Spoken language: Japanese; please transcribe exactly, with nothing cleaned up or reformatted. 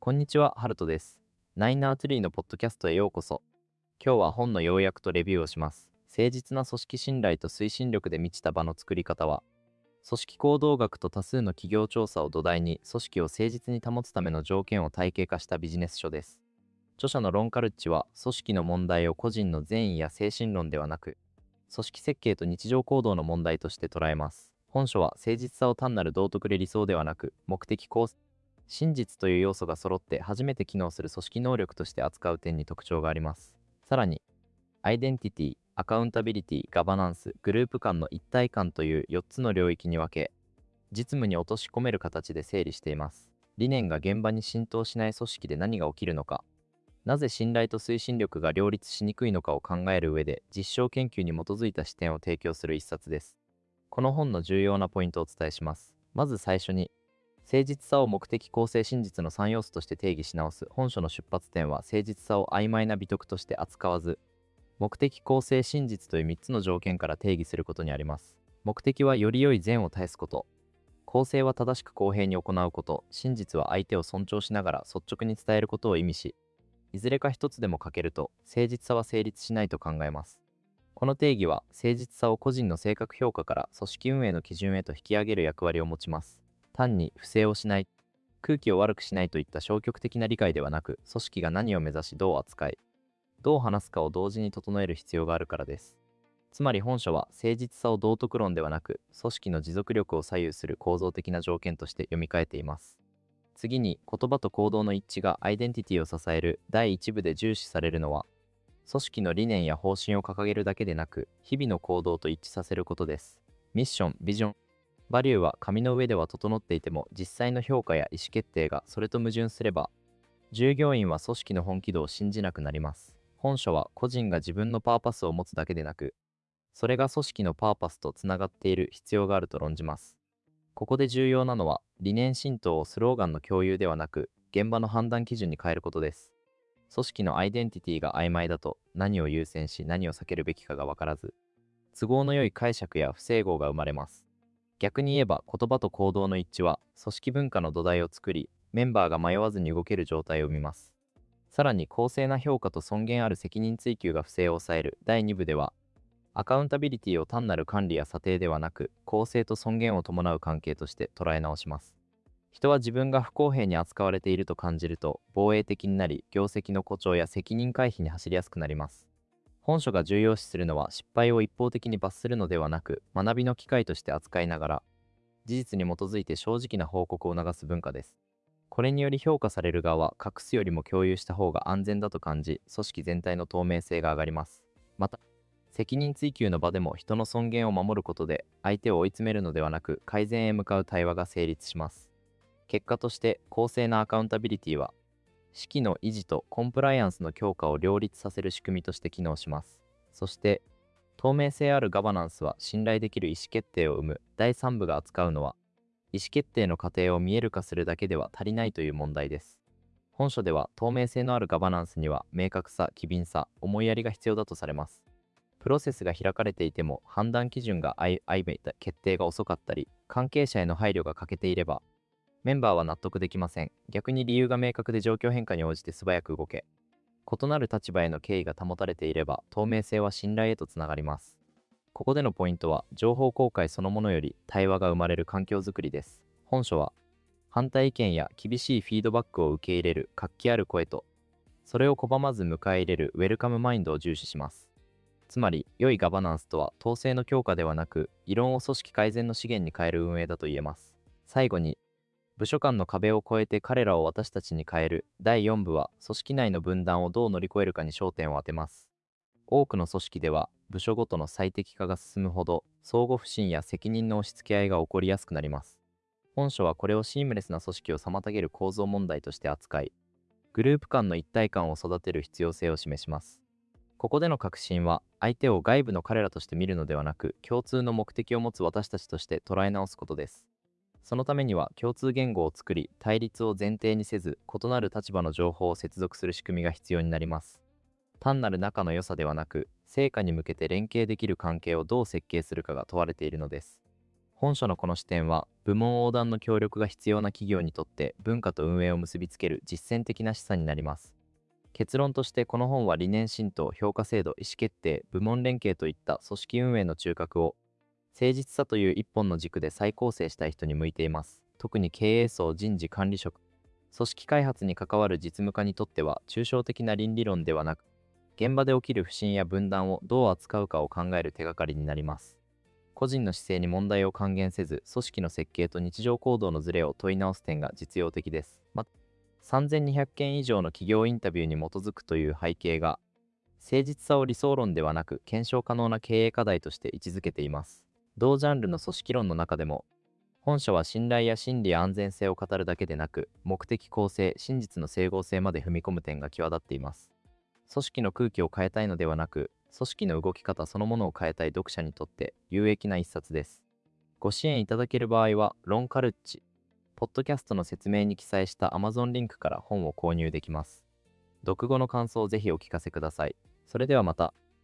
こんにちは、ハルトです。ナインアーツリーのポッドキャストへようこそ。今日は本の要約とレビューをします。誠実な組織信頼と推進力で満ちた場の作り方は、組織行動学と多数の企業調査を土台に組織を誠実に保つための条件を体系化したビジネス書です。著者のロン・カルッチは、組織の問題を個人の善意や精神論ではなく、組織設計と日常行動の問題として捉えます。本書は誠実さを単なる道徳で理想ではなく、目的構成、真実という要素が揃って初めて機能する組織能力として扱う点に特徴があります。さらに、アイデンティティ、アカウンタビリティ、ガバナンス、グループ間の一体感というよっつの領域に分け、実務に落とし込める形で整理しています。理念が現場に浸透しない組織で何が起きるのか、なぜ信頼と推進力が両立しにくいのかを考える上で、実証研究に基づいた視点を提供する一冊です。この本の重要なポイントをお伝えします。まず最初に、誠実さを目的公正真実のさん要素として定義し直す。本書の出発点は誠実さを曖昧な美徳として扱わず、目的公正真実というみっつの条件から定義することにあります。目的はより良い善を絶やすこと、公正は正しく公平に行うこと、真実は相手を尊重しながら率直に伝えることを意味し、いずれか一つでも欠けると誠実さは成立しないと考えます。この定義は誠実さを個人の性格評価から組織運営の基準へと引き上げる役割を持ちます。単に不正をしない、空気を悪くしないといった消極的な理解ではなく、組織が何を目指しどう扱い、どう話すかを同時に整える必要があるからです。つまり本書は誠実さを道徳論ではなく、組織の持続力を左右する構造的な条件として読み替えています。次に、言葉と行動の一致がアイデンティティを支えるだいいち部で重視されるのは、組織の理念や方針を掲げるだけでなく、日々の行動と一致させることです。ミッション、ビジョン、バリューは紙の上では整っていても、実際の評価や意思決定がそれと矛盾すれば、従業員は組織の本気度を信じなくなります。本書は個人が自分のパーパスを持つだけでなく、それが組織のパーパスとつながっている必要があると論じます。ここで重要なのは、理念浸透をスローガンの共有ではなく、現場の判断基準に変えることです。組織のアイデンティティが曖昧だと、何を優先し何を避けるべきかが分からず、都合の良い解釈や不整合が生まれます。逆に言えば、言葉と行動の一致は、組織文化の土台を作り、メンバーが迷わずに動ける状態を生みます。さらに、公正な評価と尊厳ある責任追及が不正を抑えるだいに部では、アカウンタビリティを単なる管理や査定ではなく、公正と尊厳を伴う関係として捉え直します。人は自分が不公平に扱われていると感じると、防衛的になり、業績の誇張や責任回避に走りやすくなります。本書が重要視するのは、失敗を一方的に罰するのではなく、学びの機会として扱いながら、事実に基づいて正直な報告を促す文化です。これにより評価される側は、隠すよりも共有した方が安全だと感じ、組織全体の透明性が上がります。また、責任追及の場でも人の尊厳を守ることで、相手を追い詰めるのではなく、改善へ向かう対話が成立します。結果として、公正なアカウンタビリティは、指揮の維持とコンプライアンスの強化を両立させる仕組みとして機能します。そして、透明性あるガバナンスは信頼できる意思決定を生む。だいさん部が扱うのは、意思決定の過程を見える化するだけでは足りないという問題です。本書では、透明性のあるガバナンスには明確さ、機敏さ、思いやりが必要だとされます。プロセスが開かれていても判断基準が曖昧だ、決定が遅かったり、関係者への配慮が欠けていれば、メンバーは納得できません。逆に理由が明確で状況変化に応じて素早く動け、異なる立場への敬意が保たれていれば、透明性は信頼へとつながります。ここでのポイントは、情報公開そのものより対話が生まれる環境づくりです。本書は、反対意見や厳しいフィードバックを受け入れる活気ある声と、それを拒まず迎え入れるウェルカムマインドを重視します。つまり、良いガバナンスとは統制の強化ではなく、異論を組織改善の資源に変える運営だと言えます。最後に、部署間の壁を越えて彼らを私たちに変えるだいよん部は、組織内の分断をどう乗り越えるかに焦点を当てます。多くの組織では、部署ごとの最適化が進むほど、相互不信や責任の押し付け合いが起こりやすくなります。本書はこれをシームレスな組織を妨げる構造問題として扱い、グループ間の一体感を育てる必要性を示します。ここでの革新は、相手を外部の彼らとして見るのではなく、共通の目的を持つ私たちとして捉え直すことです。そのためには、共通言語を作り、対立を前提にせず、異なる立場の情報を接続する仕組みが必要になります。単なる仲の良さではなく、成果に向けて連携できる関係をどう設計するかが問われているのです。本書のこの視点は、 部門横断の協力が必要な企業にとって文化と運営を結びつける実践的な示唆になります。結論として、この本は理念浸透、評価制度、意思決定、部門連携といった組織運営の中核を誠実さという一本の軸で再構成したい人に向いています。特に経営層、人事管理職、組織開発に関わる実務家にとっては、抽象的な倫理論ではなく、現場で起きる不信や分断をどう扱うかを考える手がかりになります。個人の姿勢に問題を還元せず、組織の設計と日常行動のズレを問い直す点が実用的です。また、さんぜんにひゃくけん以上の企業インタビューに基づくという背景が、誠実さを理想論ではなく検証可能な経営課題として位置づけています。同ジャンルの組織論の中でも、本書は信頼や心理や安全性を語るだけでなく、目的構成、真実の整合性まで踏み込む点が際立っています。組織の空気を変えたいのではなく、組織の動き方そのものを変えたい読者にとって有益な一冊です。ご支援いただける場合は、ロンカルッチ、ポッドキャストの説明に記載した Amazon リンクから本を購入できます。読後の感想をぜひお聞かせください。それではまた。